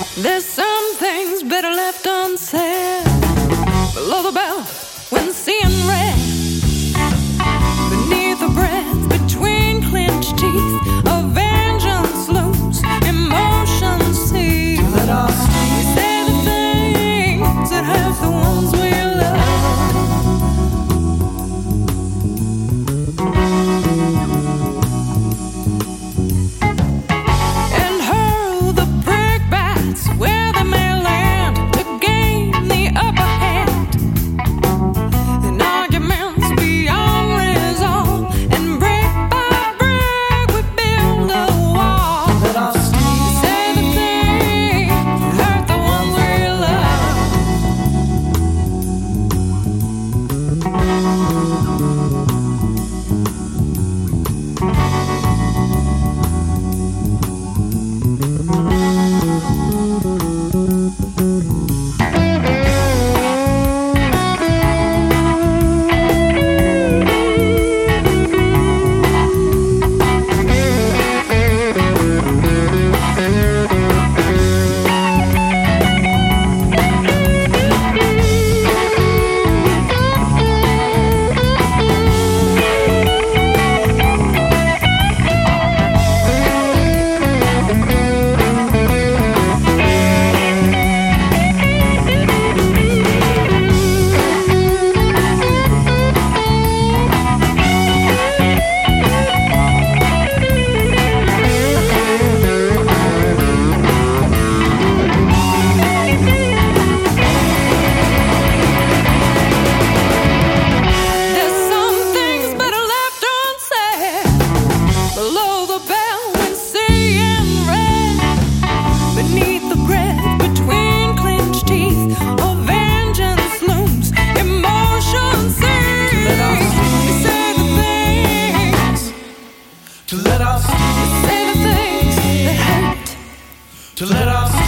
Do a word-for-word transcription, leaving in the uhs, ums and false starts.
There's some things better left unsaid. Below the belt, when seeing red, beneath the breath, between clenched teeth, a vengeance looms, emotions see. To let us we say the things that hurt the ones we to let us